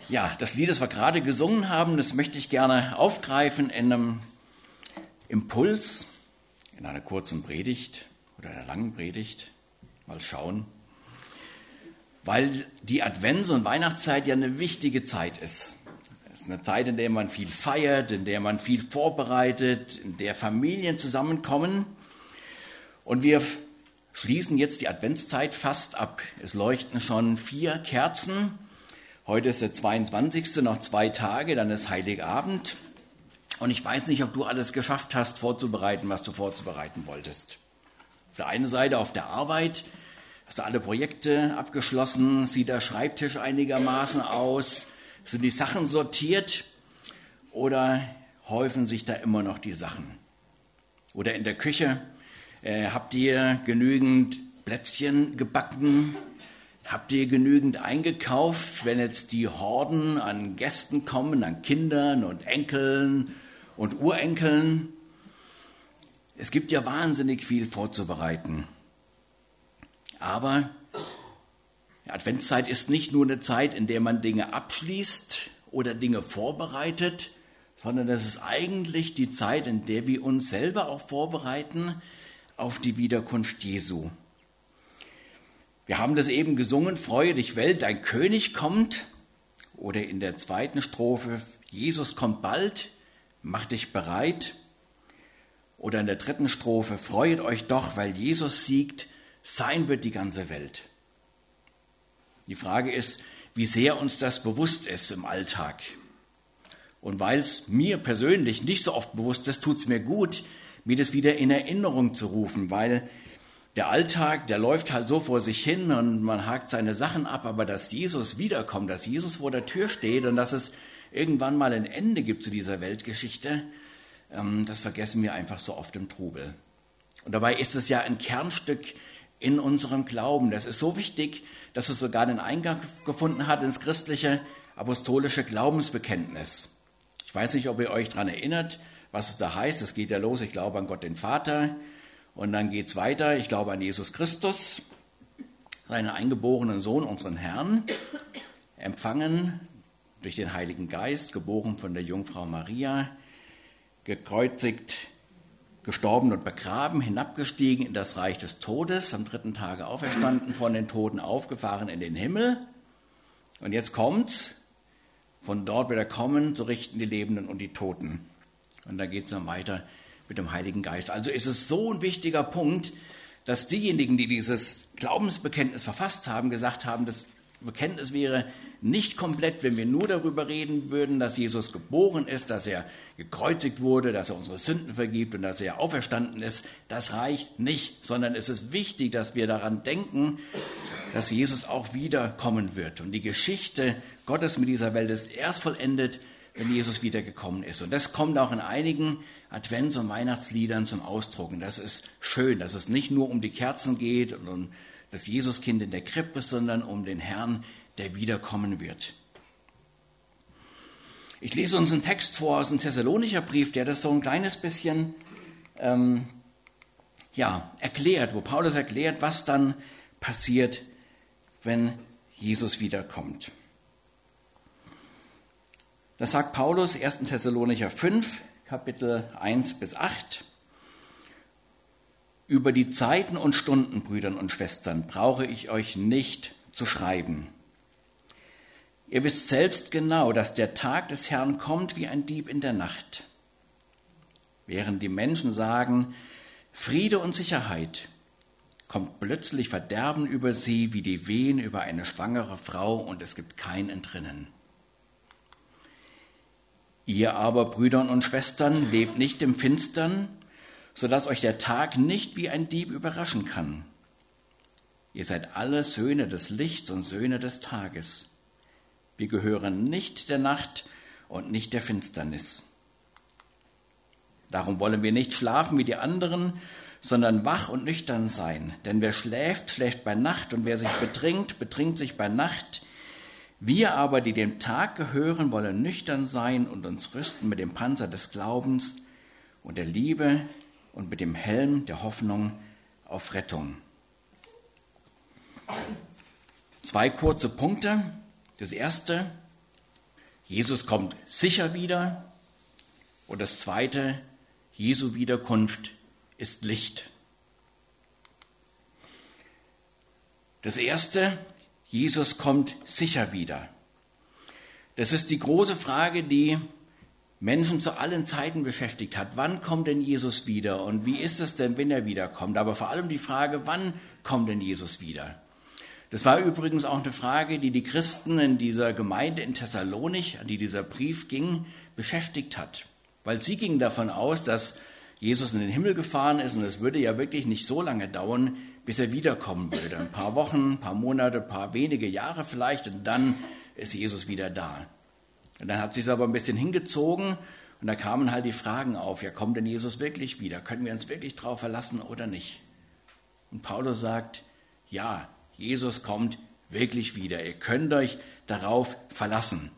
Ja, das Lied, das wir gerade gesungen haben, das möchte ich gerne aufgreifen in einem Impuls, in einer kurzen Predigt oder einer langen Predigt. Mal schauen. Weil die Advents- und Weihnachtszeit ja eine wichtige Zeit ist. Es ist eine Zeit, in der man viel feiert, in der man viel vorbereitet, in der Familien zusammenkommen. Und wir schließen jetzt die Adventszeit fast ab. Es leuchten schon 4 Kerzen. Heute ist der 22., noch 2 Tage, dann ist Heiligabend. Und ich weiß nicht, ob du alles geschafft hast, vorzubereiten, was du vorzubereiten wolltest. Auf der einen Seite auf der Arbeit hast du alle Projekte abgeschlossen, sieht der Schreibtisch einigermaßen aus, sind die Sachen sortiert oder häufen sich da immer noch die Sachen? Oder in der Küche, habt ihr genügend Plätzchen gebacken? Habt ihr genügend eingekauft, wenn jetzt die Horden an Gästen kommen, an Kindern und Enkeln und Urenkeln? Es gibt ja wahnsinnig viel vorzubereiten. Aber die Adventszeit ist nicht nur eine Zeit, in der man Dinge abschließt oder Dinge vorbereitet, sondern es ist eigentlich die Zeit, in der wir uns selber auch vorbereiten auf die Wiederkunft Jesu. Wir haben das eben gesungen, Freue dich Welt, dein König kommt. Oder in der 2. Strophe, Jesus kommt bald, mach dich bereit. Oder in der 3. Strophe, freuet euch doch, weil Jesus siegt, sein wird die ganze Welt. Die Frage ist, wie sehr uns das bewusst ist im Alltag. Und weil es mir persönlich nicht so oft bewusst ist, tut es mir gut, mir das wieder in Erinnerung zu rufen, weil der Alltag, der läuft halt so vor sich hin und man hakt seine Sachen ab, aber dass Jesus wiederkommt, dass Jesus vor der Tür steht und dass es irgendwann mal ein Ende gibt zu dieser Weltgeschichte, das vergessen wir einfach so oft im Trubel. Und dabei ist es ja ein Kernstück in unserem Glauben. Das ist so wichtig, dass es sogar den Eingang gefunden hat ins christliche apostolische Glaubensbekenntnis. Ich weiß nicht, ob ihr euch daran erinnert, was es da heißt. Es geht ja los, ich glaube an Gott den Vater. Und dann geht es weiter, ich glaube an Jesus Christus, seinen eingeborenen Sohn, unseren Herrn, empfangen durch den Heiligen Geist, geboren von der Jungfrau Maria, gekreuzigt, gestorben und begraben, hinabgestiegen in das Reich des Todes, am 3. Tage auferstanden, von den Toten aufgefahren in den Himmel. Und jetzt kommt's, von dort wieder kommen, zu richten die Lebenden und die Toten. Und da geht es dann weiter mit dem Heiligen Geist. Also ist es so ein wichtiger Punkt, dass diejenigen, die dieses Glaubensbekenntnis verfasst haben, gesagt haben, das Bekenntnis wäre nicht komplett, wenn wir nur darüber reden würden, dass Jesus geboren ist, dass er gekreuzigt wurde, dass er unsere Sünden vergibt und dass er auferstanden ist. Das reicht nicht, sondern es ist wichtig, dass wir daran denken, dass Jesus auch wiederkommen wird. Und die Geschichte Gottes mit dieser Welt ist erst vollendet, wenn Jesus wiedergekommen ist. Und das kommt auch in einigen Advents- und Weihnachtsliedern zum Ausdruck. Und das ist schön, dass es nicht nur um die Kerzen geht und um das Jesuskind in der Krippe, sondern um den Herrn, der wiederkommen wird. Ich lese uns einen Text vor aus dem Thessalonicher Brief, der das so ein kleines bisschen erklärt, wo Paulus erklärt, was dann passiert, wenn Jesus wiederkommt. Das sagt Paulus, 1. Thessalonicher 5, Kapitel 1-8. Über die Zeiten und Stunden, Brüdern und Schwestern, brauche ich euch nicht zu schreiben. Ihr wisst selbst genau, dass der Tag des Herrn kommt wie ein Dieb in der Nacht. Während die Menschen sagen, Friede und Sicherheit, kommt plötzlich Verderben über sie wie die Wehen über eine schwangere Frau und es gibt kein Entrinnen. Ihr aber, Brüder und Schwestern, lebt nicht im Finstern, sodass euch der Tag nicht wie ein Dieb überraschen kann. Ihr seid alle Söhne des Lichts und Söhne des Tages. Wir gehören nicht der Nacht und nicht der Finsternis. Darum wollen wir nicht schlafen wie die anderen, sondern wach und nüchtern sein. Denn wer schläft, schläft bei Nacht und wer sich betrinkt, betrinkt sich bei Nacht. Wir aber, die dem Tag gehören, wollen nüchtern sein und uns rüsten mit dem Panzer des Glaubens und der Liebe und mit dem Helm der Hoffnung auf Rettung. 2 kurze Punkte. Das erste, Jesus kommt sicher wieder. Und das zweite, Jesu Wiederkunft ist Licht. Das erste, Jesus kommt sicher wieder. Das ist die große Frage, die Menschen zu allen Zeiten beschäftigt hat. Wann kommt denn Jesus wieder und wie ist es denn, wenn er wiederkommt? Aber vor allem die Frage, wann kommt denn Jesus wieder? Das war übrigens auch eine Frage, die die Christen in dieser Gemeinde in Thessalonich, an die dieser Brief ging, beschäftigt hat. Weil sie gingen davon aus, dass Jesus in den Himmel gefahren ist und es würde ja wirklich nicht so lange dauern, bis er wiederkommen würde. Ein paar Wochen, ein paar Monate, ein paar wenige Jahre vielleicht und dann ist Jesus wieder da. Und dann hat es sich aber ein bisschen hingezogen und da kamen halt die Fragen auf, ja, kommt denn Jesus wirklich wieder? Können wir uns wirklich drauf verlassen oder nicht? Und Paulus sagt, ja, Jesus kommt wirklich wieder. Ihr könnt euch darauf verlassen.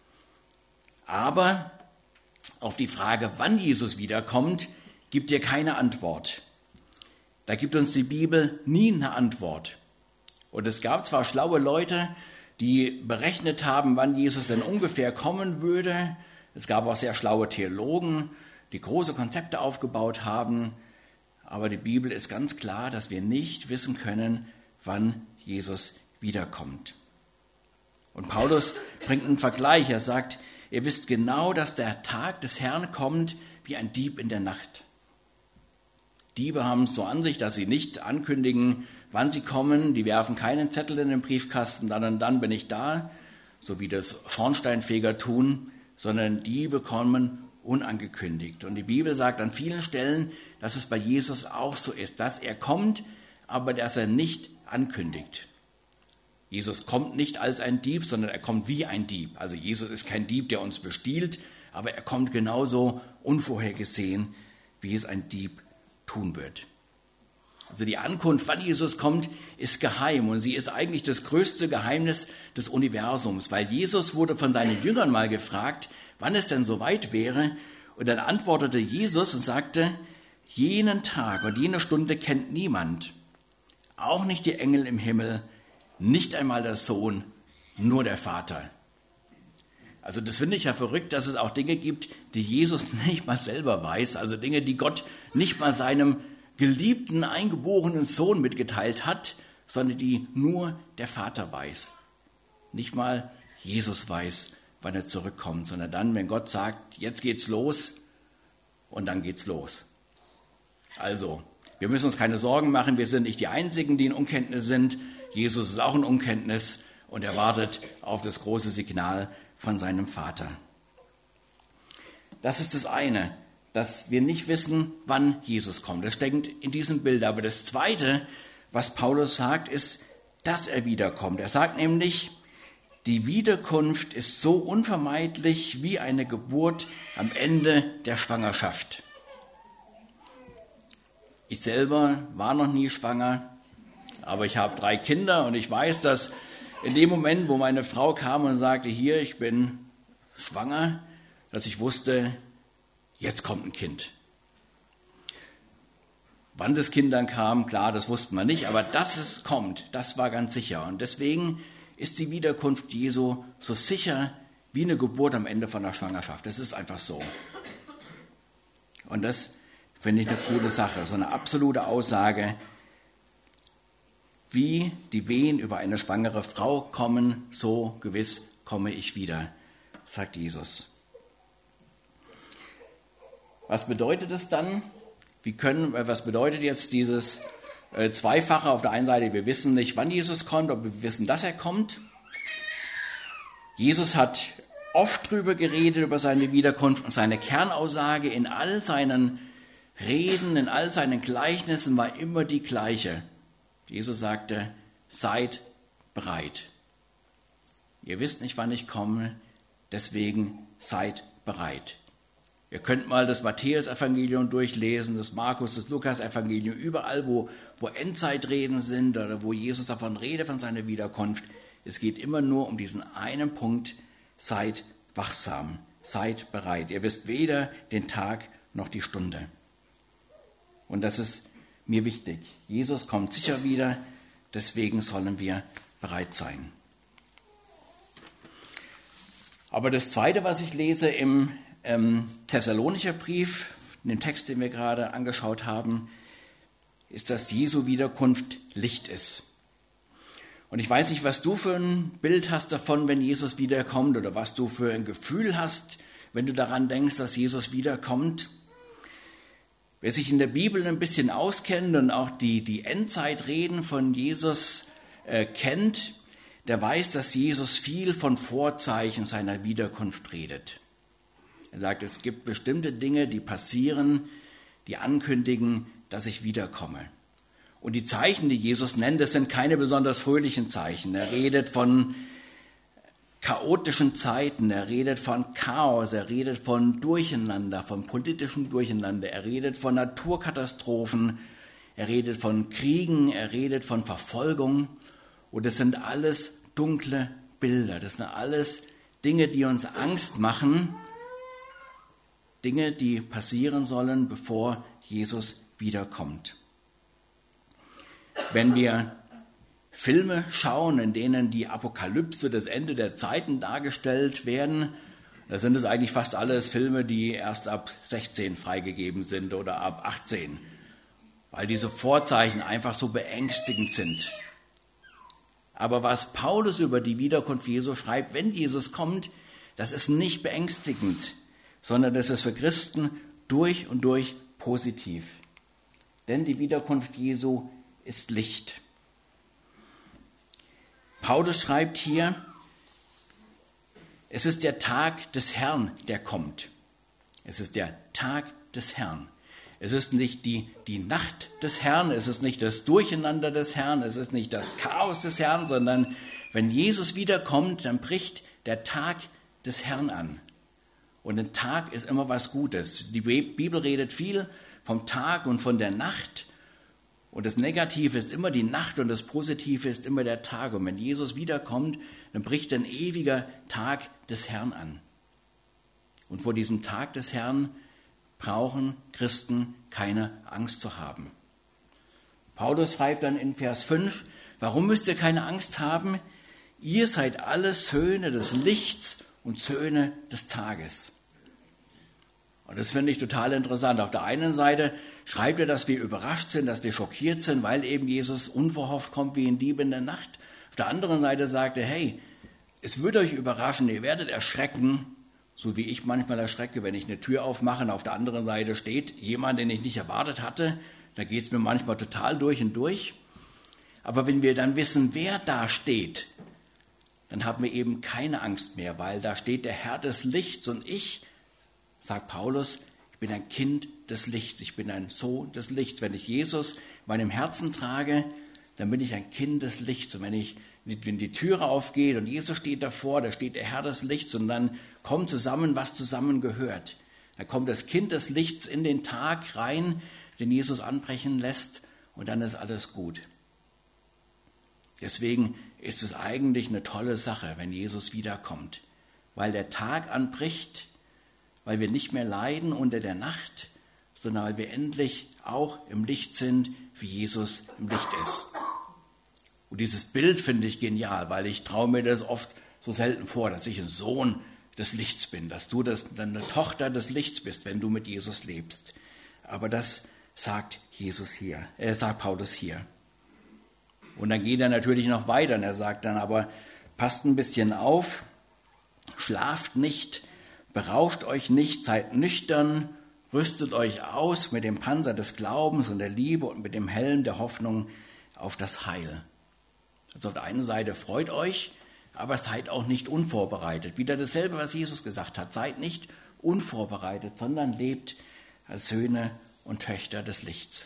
Aber auf die Frage, wann Jesus wiederkommt, gibt ihr keine Antwort. Da gibt uns die Bibel nie eine Antwort. Und es gab zwar schlaue Leute, die berechnet haben, wann Jesus denn ungefähr kommen würde. Es gab auch sehr schlaue Theologen, die große Konzepte aufgebaut haben. Aber die Bibel ist ganz klar, dass wir nicht wissen können, wann Jesus wiederkommt. Und Paulus bringt einen Vergleich. Er sagt, ihr wisst genau, dass der Tag des Herrn kommt wie ein Dieb in der Nacht. Diebe haben es so an sich, dass sie nicht ankündigen, wann sie kommen. Die werfen keinen Zettel in den Briefkasten, dann und dann bin ich da, so wie das Schornsteinfeger tun, sondern Diebe kommen unangekündigt. Und die Bibel sagt an vielen Stellen, dass es bei Jesus auch so ist, dass er kommt, aber dass er nicht ankündigt. Jesus kommt nicht als ein Dieb, sondern er kommt wie ein Dieb. Also Jesus ist kein Dieb, der uns bestiehlt, aber er kommt genauso unvorhergesehen, wie es ein Dieb tun wird. Also die Ankunft, wann Jesus kommt, ist geheim und sie ist eigentlich das größte Geheimnis des Universums, weil Jesus wurde von seinen Jüngern mal gefragt, wann es denn soweit wäre, und dann antwortete Jesus und sagte, jenen Tag und jene Stunde kennt niemand, auch nicht die Engel im Himmel, nicht einmal der Sohn, nur der Vater. Also das finde ich ja verrückt, dass es auch Dinge gibt, die Jesus nicht mal selber weiß, also Dinge, die Gott nicht mal seinem geliebten, eingeborenen Sohn mitgeteilt hat, sondern die nur der Vater weiß. Nicht mal Jesus weiß, wann er zurückkommt, sondern dann, wenn Gott sagt, jetzt geht's los, und dann geht's los. Also, wir müssen uns keine Sorgen machen, wir sind nicht die Einzigen, die in Unkenntnis sind. Jesus ist auch in Unkenntnis und er wartet auf das große Signal von seinem Vater. Das ist das eine, dass wir nicht wissen, wann Jesus kommt. Das steckt in diesem Bild. Aber das Zweite, was Paulus sagt, ist, dass er wiederkommt. Er sagt nämlich, die Wiederkunft ist so unvermeidlich wie eine Geburt am Ende der Schwangerschaft. Ich selber war noch nie schwanger, aber ich habe 3 Kinder und ich weiß, dass in dem Moment, wo meine Frau kam und sagte, hier, ich bin schwanger, dass ich wusste, jetzt kommt ein Kind. Wann das Kind dann kam, klar, das wussten wir nicht, aber dass es kommt, das war ganz sicher. Und deswegen ist die Wiederkunft Jesu so sicher wie eine Geburt am Ende von der Schwangerschaft. Das ist einfach so. Und das finde ich eine coole Sache, so eine absolute Aussage, wie die Wehen über eine schwangere Frau kommen, so gewiss komme ich wieder, sagt Jesus. Was bedeutet es dann? Was bedeutet jetzt dieses Zweifache? Auf der einen Seite, wir wissen nicht, wann Jesus kommt, aber wir wissen, dass er kommt. Jesus hat oft drüber geredet, über seine Wiederkunft, und seine Kernaussage in all seinen Reden, in all seinen Gleichnissen war immer die gleiche. Jesus sagte, seid bereit. Ihr wisst nicht, wann ich komme, deswegen seid bereit. Ihr könnt mal das Matthäus-Evangelium durchlesen, das Markus-, das Lukas-Evangelium, überall, wo Endzeitreden sind oder wo Jesus davon redet, von seiner Wiederkunft. Es geht immer nur um diesen einen Punkt, seid wachsam, seid bereit. Ihr wisst weder den Tag noch die Stunde. Und das ist mir wichtig. Jesus kommt sicher wieder, deswegen sollen wir bereit sein. Aber das Zweite, was ich lese im Thessalonicher Brief, in dem Text, den wir gerade angeschaut haben, ist, dass Jesu Wiederkunft Licht ist. Und ich weiß nicht, was du für ein Bild hast davon, wenn Jesus wiederkommt, oder was du für ein Gefühl hast, wenn du daran denkst, dass Jesus wiederkommt. Wer sich in der Bibel ein bisschen auskennt und auch die Endzeitreden von Jesus kennt, der weiß, dass Jesus viel von Vorzeichen seiner Wiederkunft redet. Er sagt, es gibt bestimmte Dinge, die passieren, die ankündigen, dass ich wiederkomme. Und die Zeichen, die Jesus nennt, das sind keine besonders fröhlichen Zeichen. Er redet von chaotischen Zeiten, er redet von Chaos, er redet von Durcheinander, von politischem Durcheinander, er redet von Naturkatastrophen, er redet von Kriegen, er redet von Verfolgung. Und das sind alles dunkle Bilder, das sind alles Dinge, die uns Angst machen, Dinge, die passieren sollen, bevor Jesus wiederkommt. Wenn wir Filme schauen, in denen die Apokalypse, das Ende der Zeiten dargestellt werden, da sind es eigentlich fast alles Filme, die erst ab 16 freigegeben sind oder ab 18, weil diese Vorzeichen einfach so beängstigend sind. Aber was Paulus über die Wiederkunft Jesu schreibt, wenn Jesus kommt, das ist nicht beängstigend, sondern das ist für Christen durch und durch positiv. Denn die Wiederkunft Jesu ist Licht. Paulus schreibt hier, es ist der Tag des Herrn, der kommt. Es ist der Tag des Herrn. Es ist nicht die Nacht des Herrn, es ist nicht das Durcheinander des Herrn, es ist nicht das Chaos des Herrn, sondern wenn Jesus wiederkommt, dann bricht der Tag des Herrn an. Und ein Tag ist immer was Gutes. Die Bibel redet viel vom Tag und von der Nacht. Und das Negative ist immer die Nacht und das Positive ist immer der Tag. Und wenn Jesus wiederkommt, dann bricht ein ewiger Tag des Herrn an. Und vor diesem Tag des Herrn brauchen Christen keine Angst zu haben. Paulus schreibt dann in Vers 5, warum müsst ihr keine Angst haben? Ihr seid alle Söhne des Lichts und Söhne des Tages. Und das finde ich total interessant. Auf der einen Seite schreibt er, dass wir überrascht sind, dass wir schockiert sind, weil eben Jesus unverhofft kommt wie ein Dieb in der Nacht. Auf der anderen Seite sagt er, hey, es wird euch überraschen, ihr werdet erschrecken, so wie ich manchmal erschrecke, wenn ich eine Tür aufmache und auf der anderen Seite steht jemand, den ich nicht erwartet hatte. Da geht es mir manchmal total durch und durch. Aber wenn wir dann wissen, wer da steht, dann haben wir eben keine Angst mehr, weil da steht der Herr des Lichts und ich, sagt Paulus, ich bin ein Kind des Lichts, ich bin ein Sohn des Lichts. Wenn ich Jesus in meinem Herzen trage, dann bin ich ein Kind des Lichts. Und wenn die Türe aufgeht und Jesus steht davor, da steht der Herr des Lichts und dann kommt zusammen, was zusammen gehört. Da kommt das Kind des Lichts in den Tag rein, den Jesus anbrechen lässt und dann ist alles gut. Deswegen ist es eigentlich eine tolle Sache, wenn Jesus wiederkommt, weil der Tag anbricht, weil wir nicht mehr leiden unter der Nacht, sondern weil wir endlich auch im Licht sind, wie Jesus im Licht ist. Und dieses Bild finde ich genial, weil ich traue mir das oft so selten vor, dass ich ein Sohn des Lichts bin, dass du eine Tochter des Lichts bist, wenn du mit Jesus lebst. Aber das sagt sagt Paulus hier. Und dann geht er natürlich noch weiter und er sagt dann aber, passt ein bisschen auf, schlaft nicht, berauscht euch nicht, seid nüchtern, rüstet euch aus mit dem Panzer des Glaubens und der Liebe und mit dem Helm der Hoffnung auf das Heil. Also auf der einen Seite freut euch, aber seid auch nicht unvorbereitet. Wieder dasselbe, was Jesus gesagt hat. Seid nicht unvorbereitet, sondern lebt als Söhne und Töchter des Lichts.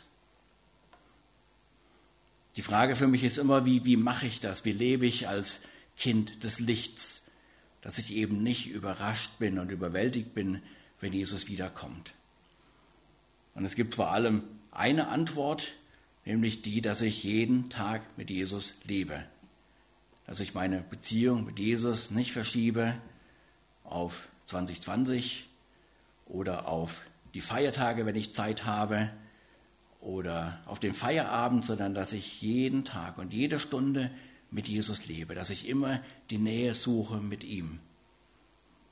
Die Frage für mich ist immer, wie mache ich das? Wie lebe ich als Kind des Lichts? Dass ich eben nicht überrascht bin und überwältigt bin, wenn Jesus wiederkommt. Und es gibt vor allem eine Antwort, nämlich die, dass ich jeden Tag mit Jesus lebe. Dass ich meine Beziehung mit Jesus nicht verschiebe auf 2020 oder auf die Feiertage, wenn ich Zeit habe, oder auf den Feierabend, sondern dass ich jeden Tag und jede Stunde mit Jesus lebe, dass ich immer die Nähe suche mit ihm.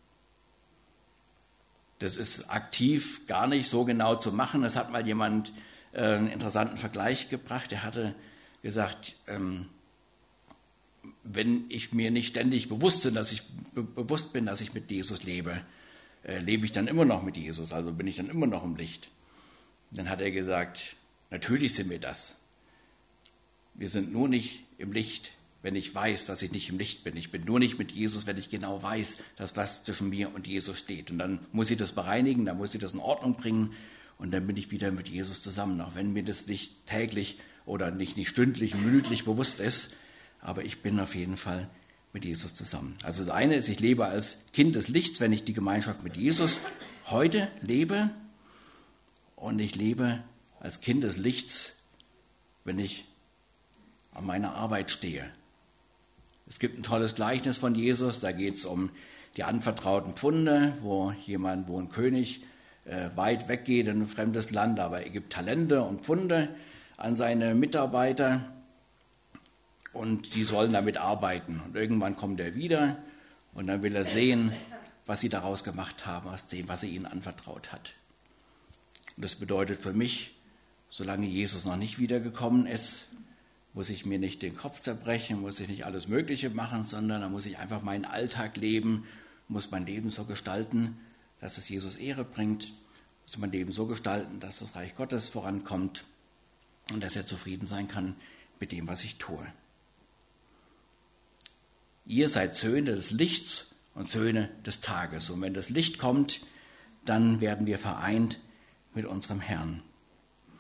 Das ist aktiv gar nicht so genau zu machen. Das hat mal jemand einen interessanten Vergleich gebracht. Er hatte gesagt, wenn ich mir nicht ständig bewusst bin, dass ich mit Jesus lebe, lebe ich dann immer noch mit Jesus, also bin ich dann immer noch im Licht. Dann hat er gesagt, natürlich sind wir das. Wir sind nur nicht im Licht, wenn ich weiß, dass ich nicht im Licht bin. Ich bin nur nicht mit Jesus, wenn ich genau weiß, dass was zwischen mir und Jesus steht. Und dann muss ich das bereinigen, dann muss ich das in Ordnung bringen und dann bin ich wieder mit Jesus zusammen. Auch wenn mir das nicht täglich oder nicht stündlich, minütlich bewusst ist, aber ich bin auf jeden Fall mit Jesus zusammen. Also das eine ist, ich lebe als Kind des Lichts, wenn ich die Gemeinschaft mit Jesus heute lebe, und ich lebe als Kind des Lichts, wenn ich an meiner Arbeit stehe. Es gibt ein tolles Gleichnis von Jesus, da geht es um die anvertrauten Pfunde, wo ein König weit weggeht in ein fremdes Land, aber er gibt Talente und Pfunde an seine Mitarbeiter und die sollen damit arbeiten. Und irgendwann kommt er wieder und dann will er sehen, was sie daraus gemacht haben, aus dem, was er ihnen anvertraut hat. Und das bedeutet für mich, solange Jesus noch nicht wiedergekommen ist, muss ich mir nicht den Kopf zerbrechen, muss ich nicht alles Mögliche machen, sondern da muss ich einfach meinen Alltag leben, muss mein Leben so gestalten, dass es Jesus Ehre bringt, muss mein Leben so gestalten, dass das Reich Gottes vorankommt und dass er zufrieden sein kann mit dem, was ich tue. Ihr seid Söhne des Lichts und Söhne des Tages. Und wenn das Licht kommt, dann werden wir vereint mit unserem Herrn.